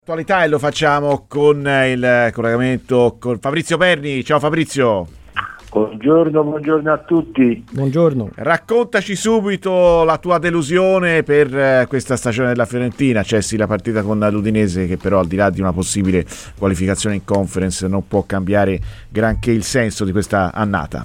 Attualità, e lo facciamo con il collegamento con Fabrizio Perni. Ciao Fabrizio. Buongiorno a tutti. Buongiorno. Raccontaci subito la tua delusione per questa stagione della Fiorentina. C'è sì la partita con l'Udinese, che però al di là di una possibile qualificazione in Conference non può cambiare granché il senso di questa annata.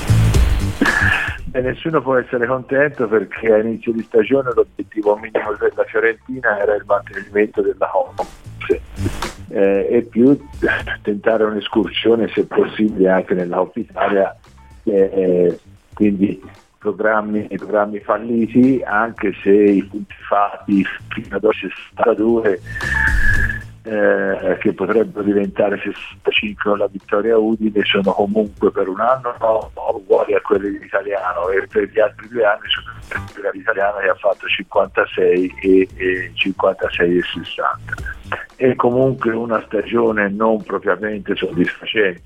Nessuno può essere contento, perché a inizio di stagione l'obiettivo minimo della Fiorentina era il mantenimento della Conference e più tentare un'escursione, se possibile, anche nella Coppa Italia, quindi programmi falliti, anche se i punti fatti fino ad oggi 62 che potrebbero diventare 65 con la vittoria Udine sono comunque per un anno uguali a quelli dell'italiano, e per gli altri 2 anni sono l'italiano che ha fatto 56 e 56 e 60. È comunque una stagione non propriamente soddisfacente,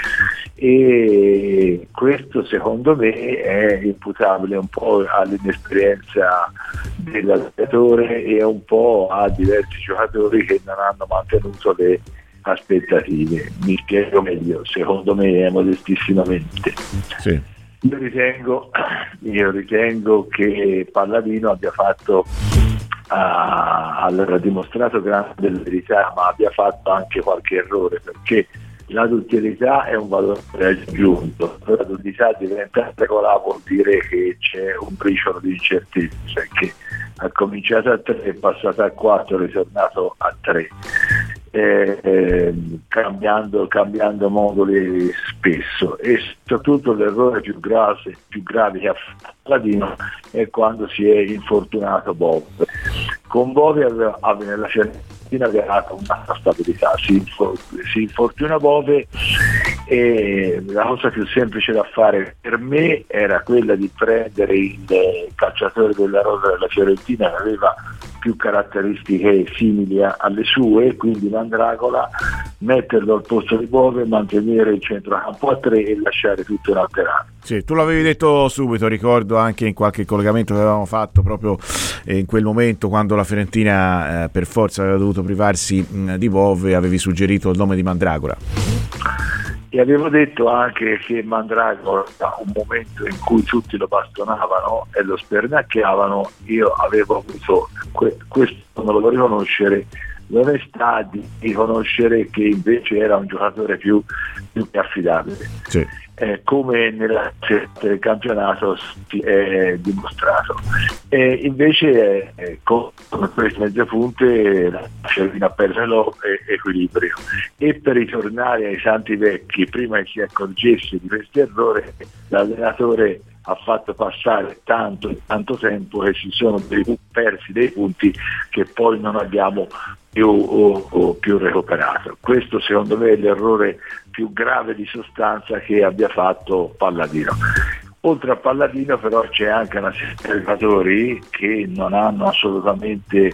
e questo secondo me è imputabile un po' all'inesperienza dell'allenatore e un po' a diversi giocatori che non hanno mantenuto le aspettative. Mi spiego meglio, secondo me modestissimamente. Sì. Io ritengo che Palladino abbia fatto allora dimostrato grande verità, ma abbia fatto anche qualche errore, perché l'adulterità è un valore aggiunto. L'adulterità diventa regolare, vuol dire che c'è un briciolo di incertezza, che ha cominciato a 3, è passato a 4, è ritornato a 3, cambiando moduli spesso, e soprattutto l'errore più grave che ha fatto Palladino è quando si è infortunato Bove. Con Bove nella Fiorentina aveva dato una stabilità, si infortuna Bove, e la cosa più semplice da fare per me era quella di prendere il calciatore della rosa della Fiorentina, che aveva più caratteristiche simili alle sue, quindi Mandragola, metterlo al posto di Bove, mantenere il centrocampo a 3 e lasciare tutto inalterato. Sì, tu l'avevi detto subito, ricordo anche in qualche collegamento che avevamo fatto proprio in quel momento, quando la Fiorentina per forza aveva dovuto privarsi di Bove, avevi suggerito il nome di Mandragola. E avevo detto anche che Mandragola, da un momento in cui tutti lo bastonavano e lo spernacchiavano, io avevo avuto questo, non lo volevo riconoscere, l'onestà di riconoscere che invece era un giocatore più affidabile. Sì. Come nella del campionato si è dimostrato. Invece con queste mezze punte la Fiorentina ha perso l'equilibrio, e per ritornare ai santi vecchi, prima che si accorgesse di questo errore, l'allenatore ha fatto passare tanto tempo che si sono persi dei punti che poi non abbiamo più recuperato. Questo secondo me è l'errore più grave di sostanza che abbia fatto Palladino. Oltre a Palladino però c'è anche una serie di giocatori che non hanno assolutamente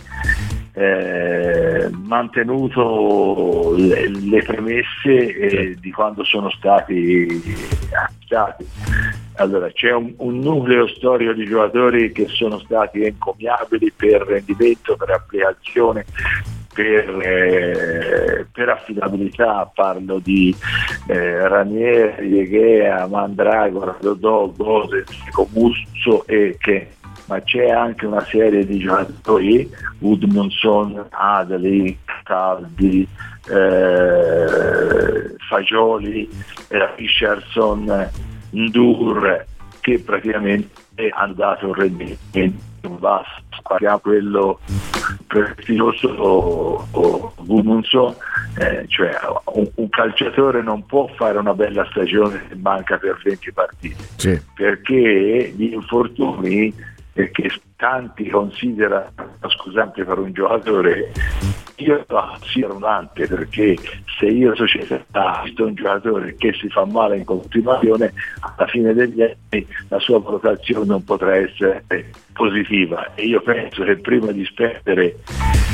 mantenuto le premesse di quando sono stati acquistati. Allora c'è un nucleo storico di giocatori che sono stati encomiabili per rendimento, per applicazione, per affidabilità. Parlo di Ranieri, Egea, Mandragola, Dodò, Gosens, Comusso e che, ma c'è anche una serie di giocatori, Gudmundsson, Adli, Caldi, Fagioli, Richardson, Ndur, che praticamente hanno dato un rendimento basso, quello prestigioso Gudmundsson, cioè un calciatore non può fare una bella stagione se manca per 20 partite, sì. Perché gli infortuni che tanti considerano scusante per un giocatore, io considero un'ante, perché se io società visto un giocatore che si fa male in continuazione, alla fine degli anni la sua valutazione non potrà essere positiva, e io penso che prima di spendere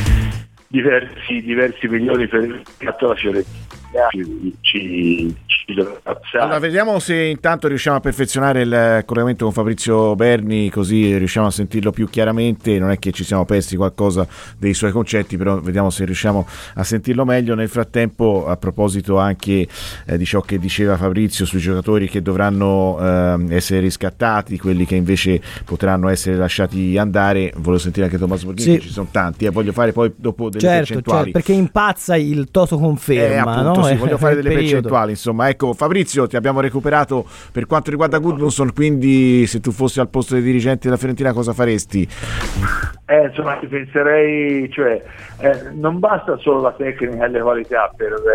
diversi milioni per il mercato, la Fiorentina ci Allora, vediamo se intanto riusciamo a perfezionare il collegamento con Fabrizio Berni, così riusciamo a sentirlo più chiaramente. Non è che ci siamo persi qualcosa dei suoi concetti, però vediamo se riusciamo a sentirlo meglio. Nel frattempo, a proposito anche di ciò che diceva Fabrizio sui giocatori che dovranno essere riscattati, quelli che invece potranno essere lasciati andare, volevo sentire anche Tommaso Borghini, che ci sono tanti, voglio fare poi dopo delle percentuali. Certo, perché impazza il Toto conferma, appunto, no? Sì, voglio fare delle percentuali, insomma. Ecco, Fabrizio, ti abbiamo recuperato per quanto riguarda Gudmundsson, quindi se tu fossi al posto dei dirigenti della Fiorentina cosa faresti? Insomma, penserei, non basta solo la tecnica e le qualità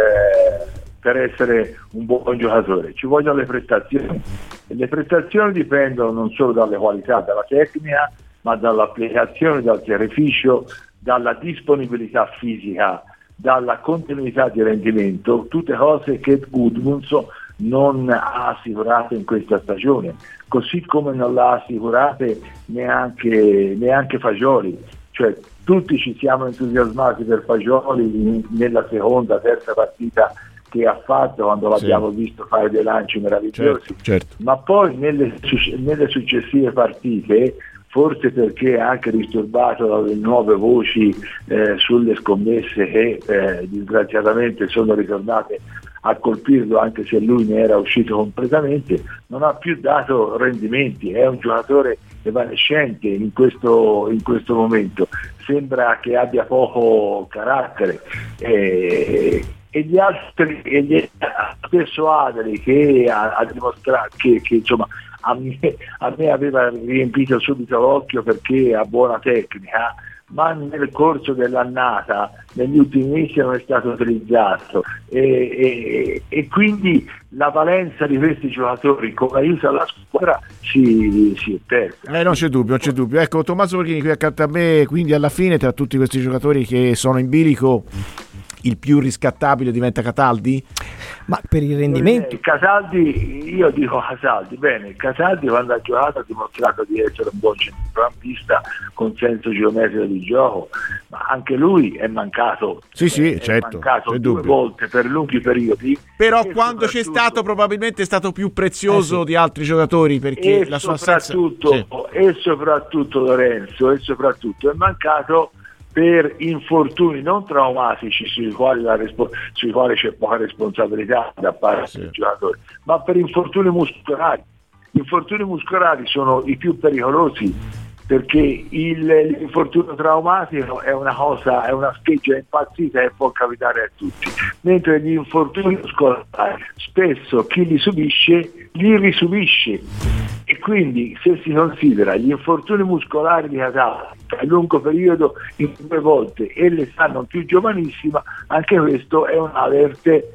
per essere un buon giocatore, ci vogliono le prestazioni, e le prestazioni dipendono non solo dalle qualità, dalla tecnica, ma dall'applicazione, dal sacrificio, dalla disponibilità fisica, dalla continuità di rendimento, tutte cose che Gudmundsson non ha assicurato in questa stagione, così come non l'ha assicurate neanche Fagioli. Cioè, tutti ci siamo entusiasmati per Fagioli nella seconda, terza partita che ha fatto, quando l'abbiamo visto fare dei lanci meravigliosi, certo. Ma poi nelle successive partite, forse perché anche disturbato dalle nuove voci sulle scommesse che disgraziatamente sono ritornate a colpirlo, anche se lui ne era uscito completamente, non ha più dato rendimenti, è un giocatore evanescente in questo momento, sembra che abbia poco carattere, e gli altri, e gli stesso Adri, che ha dimostrato che insomma a me aveva riempito subito l'occhio perché ha buona tecnica, ma nel corso dell'annata, negli ultimi mesi non è stato utilizzato, e quindi la valenza di questi giocatori come aiuto alla squadra si è persa. Non c'è dubbio. Ecco, Tommaso Borghini qui accanto a me, quindi alla fine tra tutti questi giocatori che sono in bilico il più riscattabile diventa Cataldi? Ma per il rendimento? Cataldi, io dico Cataldi, bene, Cataldi quando ha giocato ha dimostrato di essere un buon centrocampista con senso geometrico di gioco, ma anche lui è mancato, certo, mancato due volte per lunghi periodi. Però quando c'è stato probabilmente è stato più prezioso di altri giocatori, perché la sua assenza... E soprattutto Lorenzo, è mancato per infortuni non traumatici sui quali c'è poca responsabilità da parte del giocatore, ma per infortuni muscolari. Gli infortuni muscolari sono i più pericolosi, perché l'infortunio traumatico è una scheggia impazzita e può capitare a tutti, mentre gli infortuni muscolari spesso chi li subisce li risubisce, e quindi se si considera gli infortuni muscolari di Cataldi a lungo periodo in 2 volte e l'età non più giovanissima, anche questo è un alerte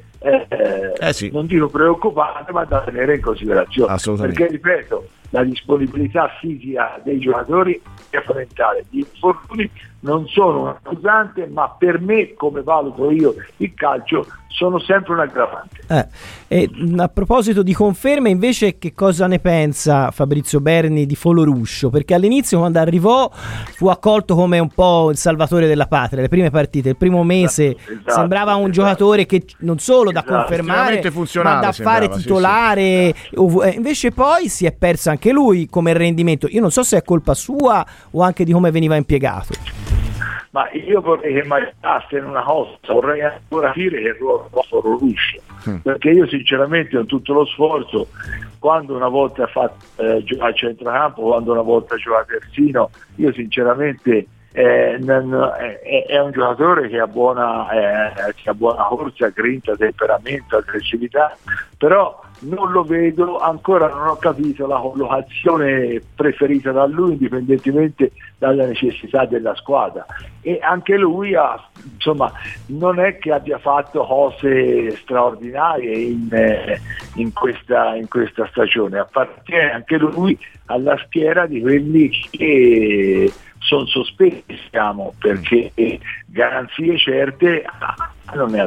non dico preoccupante, ma da tenere in considerazione, perché ripeto, la disponibilità fisica dei giocatori è fondamentale. Gli infortuni non sono un accusante, ma per me, come valuto io il calcio, sono sempre un aggravante. E a proposito di conferme, invece, che cosa ne pensa Fabrizio Berni di Foloruscio? Perché all'inizio, quando arrivò, fu accolto come un po' il salvatore della patria. Le prime partite, il primo mese, sembrava un giocatore che non solo da confermare, ma da fare titolare. Invece poi si è perso anche lui come rendimento. Io non so se è colpa sua o anche di come veniva impiegato. Ma io vorrei che mangiasse in una cosa, vorrei ancora dire che il ruolo Foloruscio, perché io sinceramente ho tutto lo sforzo, quando una volta ha fatto a centrocampo, quando una volta gioca terzino, io sinceramente è un giocatore che ha buona corsa, grinta, temperamento, aggressività, però non lo vedo, ancora non ho capito la collocazione preferita da lui, indipendentemente dalle necessità della squadra, e anche lui non è che abbia fatto cose straordinarie in questa stagione, appartiene anche lui alla schiera di quelli che sono sospesi, perché garanzie certe non ne ha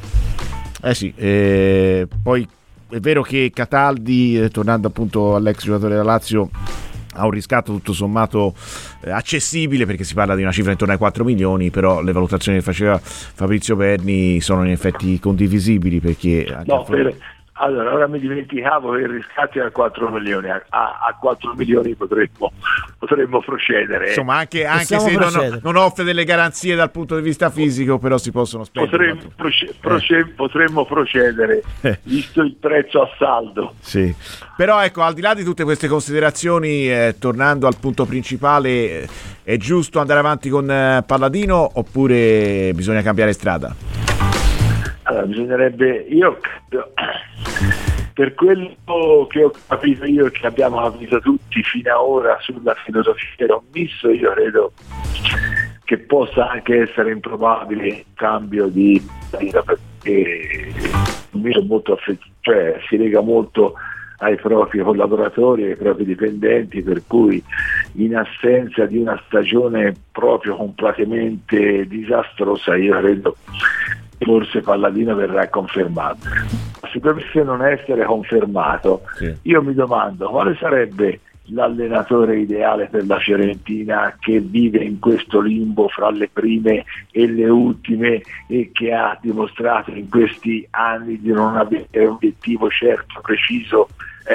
date. Poi è vero che Cataldi, tornando appunto all'ex giocatore della Lazio, ha un riscatto tutto sommato accessibile, perché si parla di una cifra intorno ai 4 milioni, però le valutazioni che faceva Fabrizio Berni sono in effetti condivisibili, perché Allora, ora mi dimenticavo che il riscatto è a 4 milioni, a 4 milioni potremmo procedere. Insomma, anche se non offre delle garanzie dal punto di vista fisico, però si possono spendere. Potremmo procedere, visto il prezzo a saldo. Sì. Però ecco, al di là di tutte queste considerazioni, tornando al punto principale, è giusto andare avanti con Palladino oppure bisogna cambiare strada? Allora, bisognerebbe, io credo, per quello che ho capito io e che abbiamo capito tutti fino ad ora sulla filosofia del commisso, io credo che possa anche essere improbabile il cambio di vita, perché il molto si lega molto ai propri collaboratori, ai propri dipendenti, per cui in assenza di una stagione proprio completamente disastrosa, io credo forse Palladino verrà confermato. Se dovesse non essere confermato, io mi domando quale sarebbe l'allenatore ideale per la Fiorentina, che vive in questo limbo fra le prime e le ultime e che ha dimostrato in questi anni di non avere un obiettivo certo, preciso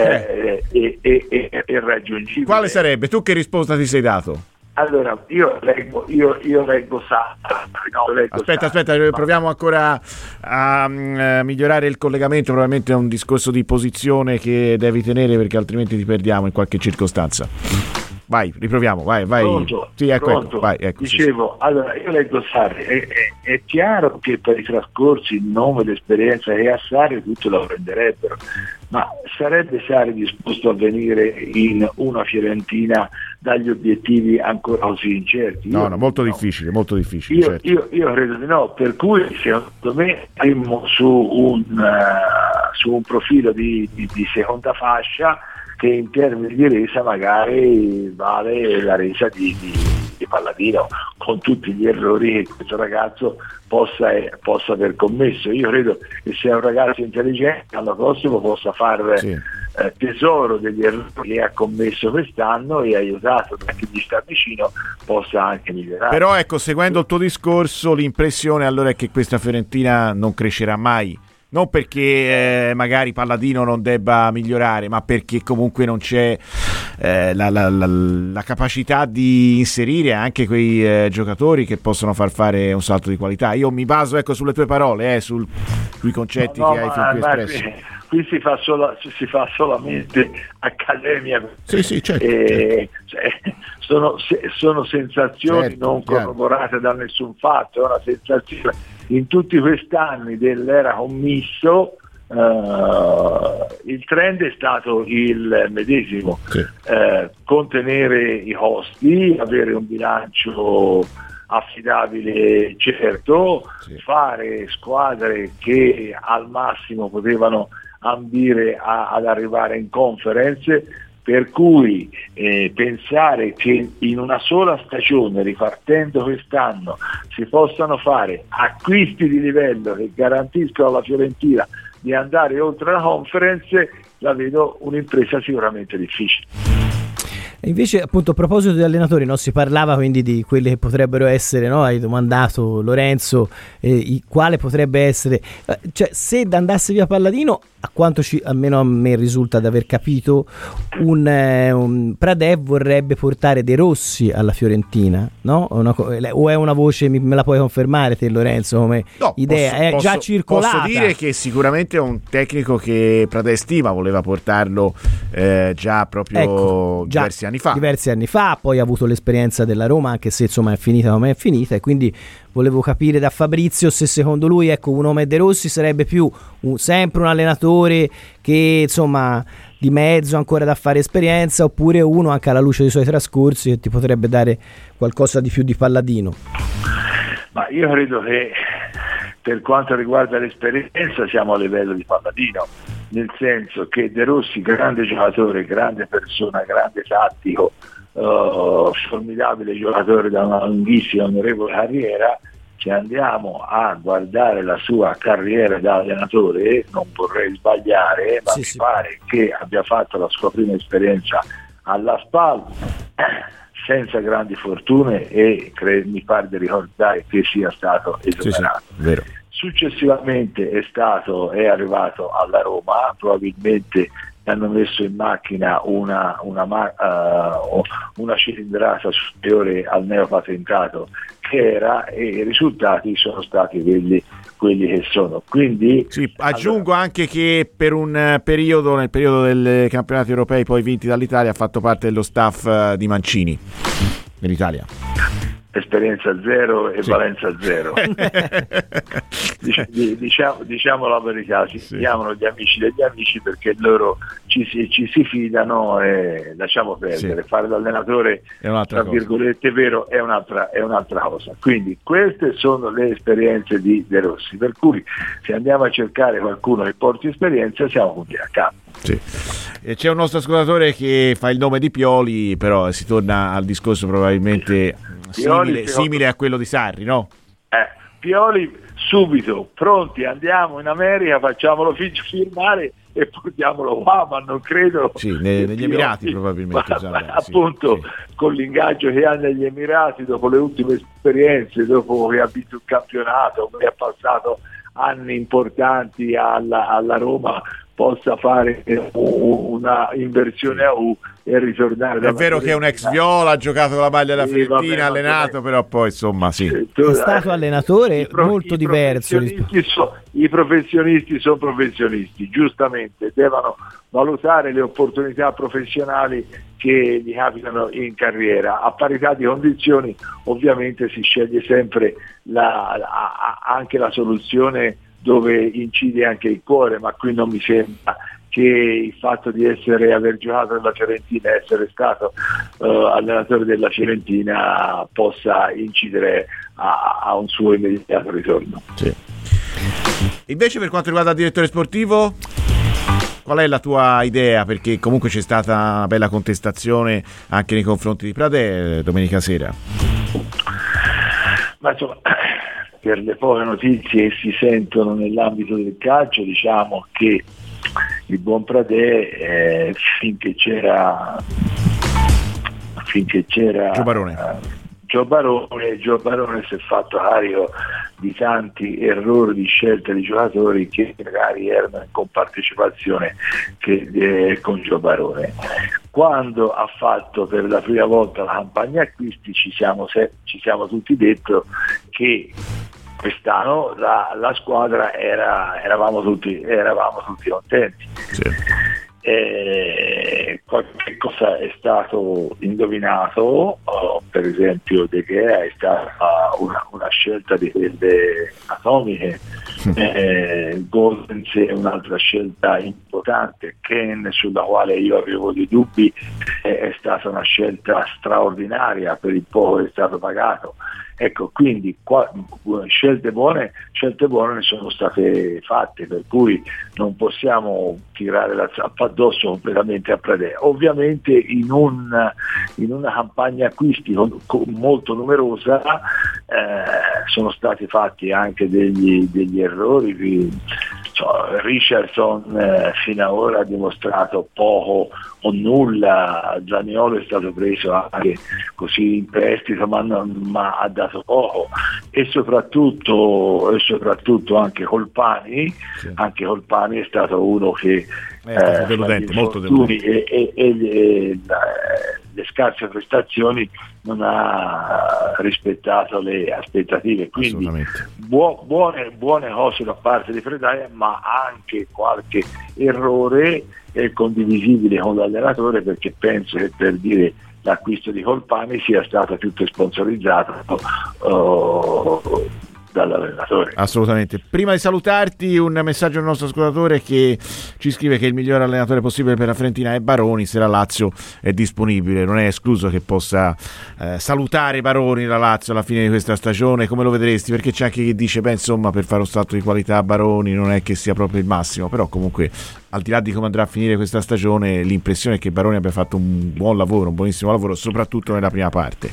e raggiungibile. Quale sarebbe? Tu che risposta ti sei dato? Allora, io leggo Sarri. Aspetta, proviamo ancora a migliorare il collegamento. Probabilmente è un discorso di posizione che devi tenere, perché altrimenti ti perdiamo in qualche circostanza. Vai, riproviamo, vai. Pronto, sì, ecco, vai, Dicevo, sì. Allora, io leggo Sarri, è chiaro che per i trascorsi, il nome, l'esperienza che ha Sarri, tutto lo prenderebbero, ma sarebbe Sarri disposto a venire in una Fiorentina dagli obiettivi ancora così incerti? No, molto difficile. Certo. Io credo di no, per cui secondo me siamo su un profilo di seconda fascia, che in termini di resa magari vale la resa di Palladino, con tutti gli errori che questo ragazzo possa aver commesso. Io credo che se è un ragazzo intelligente, l'anno prossimo possa fare tesoro degli errori che ha commesso quest'anno, e aiutato da chi gli sta vicino possa anche migliorare. Però ecco, seguendo il tuo discorso, l'impressione allora è che questa Fiorentina non crescerà mai. Non perché magari Palladino non debba migliorare, ma perché comunque non c'è la capacità di inserire anche quei giocatori che possono far fare un salto di qualità. Io mi baso sulle tue parole, sui concetti che hai fin qui espresso. Qui si fa solamente accademia. Sì, certo. Sono sensazioni non corroborate da nessun fatto, è una sensazione. In tutti quest'anni dell'era commisso il trend è stato il medesimo, contenere i costi, avere un bilancio affidabile certo, fare squadre che al massimo potevano ambire ad arrivare in conference, per cui pensare che in una sola stagione, ripartendo quest'anno, si possano fare acquisti di livello che garantiscono alla Fiorentina di andare oltre la conference, la vedo un'impresa sicuramente difficile. E invece, appunto, a proposito di allenatori, si parlava quindi di quelli che potrebbero essere, hai domandato Lorenzo, quale potrebbe essere, cioè se andasse via Palladino, a quanto almeno a me risulta di aver capito, un Pradè vorrebbe portare De Rossi alla Fiorentina, no? O è una voce, me la puoi confermare te, Lorenzo, come idea? È già circolata. Posso dire che sicuramente è un tecnico che Pradè stima, voleva portarlo già proprio diversi anni fa, poi ha avuto l'esperienza della Roma, anche se insomma è finita come è finita, e quindi volevo capire da Fabrizio se secondo lui un nome De Rossi sarebbe più sempre un allenatore che insomma di mezzo ancora da fare esperienza, oppure uno anche alla luce dei suoi trascorsi che ti potrebbe dare qualcosa di più di Palladino. Ma io credo che per quanto riguarda l'esperienza siamo a livello di Palladino, nel senso che De Rossi, grande giocatore, grande persona, grande tattico, formidabile giocatore da una lunghissima onorevole carriera. Se andiamo a guardare la sua carriera da allenatore, non vorrei sbagliare, ma mi pare che abbia fatto la sua prima esperienza alla SPAL senza grandi fortune, e mi pare di ricordare che sia stato esonerato. Vero. Successivamente è arrivato alla Roma, probabilmente hanno messo in macchina una cilindrata superiore al neopatentato che era, e i risultati sono stati quelli che sono. Quindi sì, aggiungo anche che per un periodo, nel periodo dei campionati europei poi vinti dall'Italia, ha fatto parte dello staff di Mancini nell'Italia. Esperienza zero e sì. valenza zero. Diciamo la verità, si chiamano gli amici degli amici perché loro ci si fidano, e lasciamo perdere. Sì. Fare l'allenatore tra virgolette vero è un'altra cosa. Quindi queste sono le esperienze di De Rossi, per cui se andiamo a cercare qualcuno che porti esperienza siamo punti a capo. Sì. E c'è un nostro ascoltatore che fa il nome di Pioli, però si torna al discorso probabilmente simile a quello di Sarri, no? Pioli subito, pronti, andiamo in America, facciamolo firmare e portiamolo qua, ma non credo. Sì, negli Emirati probabilmente. Appunto, sì. Con l'ingaggio che ha negli Emirati, dopo le ultime esperienze, dopo che ha vinto il campionato, che ha passato anni importanti alla Roma, possa fare una inversione a U e ritornare. È vero che è un ex Viola, ha giocato con la maglia della Fiorentina, allenato, però poi insomma sì. È stato allenatore molto diverso. I professionisti sono professionisti, giustamente devono valutare le opportunità professionali che gli capitano in carriera. A parità di condizioni ovviamente si sceglie sempre anche la soluzione dove incide anche il cuore, ma qui non mi sembra che il fatto di aver giocato nella Fiorentina, essere stato allenatore della Fiorentina possa incidere a un suo immediato ritorno. Sì. Invece per quanto riguarda il direttore sportivo, qual è la tua idea? Perché comunque c'è stata una bella contestazione anche nei confronti di Pradè domenica sera. Ma insomma, per le poche notizie che si sentono nell'ambito del calcio, diciamo che il buon Pradè finché c'era Gio Barone si è fatto carico di tanti errori di scelta di giocatori che magari erano in compartecipazione con Gio Barone. Quando ha fatto per la prima volta la campagna acquisti ci siamo tutti detto che quest'anno la squadra eravamo tutti contenti. Sì. Qualche cosa è stato indovinato, per esempio De Gea è stata una scelta di quelle atomiche, Gosens è un'altra scelta importante, Ken sulla quale io avevo dei dubbi è stata una scelta straordinaria per il poco che è stato pagato. Ecco, quindi scelte buone ne sono state fatte, per cui non possiamo tirare la zappa addosso completamente a Pradè. Ovviamente in una campagna acquisti molto numerosa sono stati fatti anche degli errori. Richardson fino ad ora ha dimostrato poco o nulla, Zaniolo è stato preso anche così in prestito ma ha dato poco, e soprattutto anche Colpani, sì. Anche Colpani è stato uno che deludente, molto deludente, e le scarse prestazioni non ha rispettato le aspettative, quindi buone cose da parte di Fredaia, ma anche qualche errore condivisibile con l'allenatore, perché penso che per dire l'acquisto di Colpani sia stato tutto sponsorizzato dall'allenatore. Assolutamente. Prima di salutarti, un messaggio al nostro ascoltatore che ci scrive che il miglior allenatore possibile per la Fiorentina è Baroni. Se la Lazio è disponibile, non è escluso che possa salutare Baroni la Lazio alla fine di questa stagione. Come lo vedresti? Perché c'è anche chi dice insomma, per fare un salto di qualità Baroni non è che sia proprio il massimo, però comunque al di là di come andrà a finire questa stagione, l'impressione è che Baroni abbia fatto un buon lavoro, un buonissimo lavoro, soprattutto nella prima parte.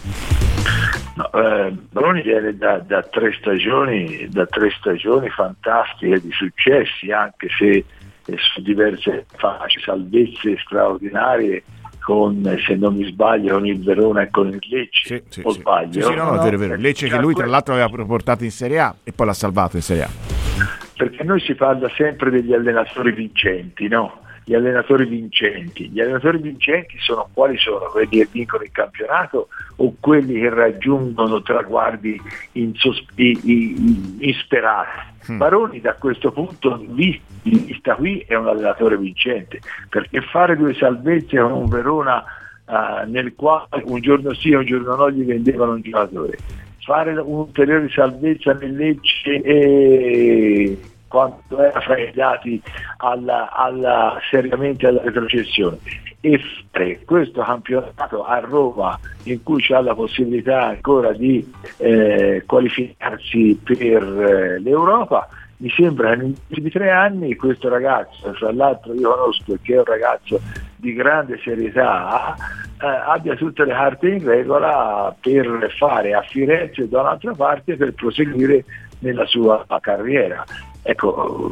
Baroni viene da tre stagioni fantastiche di successi, anche se su diverse facce, salvezze straordinarie con, se non mi sbaglio, con il Verona e con il Lecce. Sbaglio? Sì, no, è vero. Lecce che lui tra l'altro aveva portato in Serie A e poi l'ha salvato in Serie A. perché noi si parla sempre degli allenatori vincenti, no? Gli allenatori vincenti sono quali sono? Quelli che vincono il campionato o quelli che raggiungono traguardi insperati? Baroni da questo punto di vista qui è un allenatore vincente, perché fare 2 salvezze con un Verona nel quale un giorno sì e un giorno no gli vendevano un giocatore, fare un'ulteriore salvezza nel Lecce e quando era fra i dati seriamente alla retrocessione, e fare questo campionato a Roma in cui c'ha la possibilità ancora di qualificarsi per l'Europa, mi sembra che negli ultimi 3 anni questo ragazzo, tra l'altro io conosco che è un ragazzo di grande serietà, abbia tutte le carte in regola per fare a Firenze da un'altra parte per proseguire nella sua carriera. Ecco,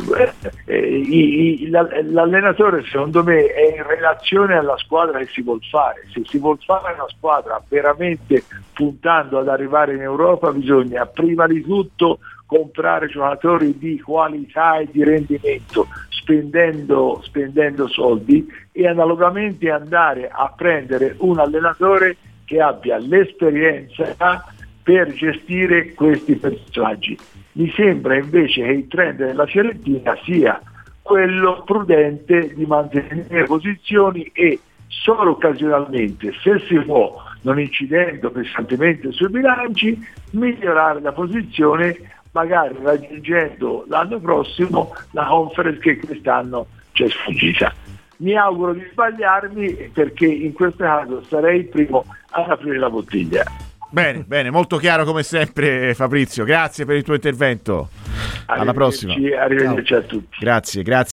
l'allenatore secondo me è in relazione alla squadra che si vuol fare. Se si vuol fare una squadra veramente puntando ad arrivare in Europa, bisogna prima di tutto comprare giocatori di qualità e di rendimento spendendo soldi, e analogamente andare a prendere un allenatore che abbia l'esperienza per gestire questi personaggi. Mi sembra invece che il trend della Fiorentina sia quello prudente di mantenere posizioni e solo occasionalmente, se si può, non incidendo pesantemente sui bilanci, migliorare la posizione, magari raggiungendo l'anno prossimo la conference che quest'anno ci è sfuggita. Mi auguro di sbagliarmi, perché in questo caso sarei il primo ad aprire la bottiglia. Bene, molto chiaro come sempre, Fabrizio, grazie per il tuo intervento. Alla prossima. Arrivederci a tutti. Grazie.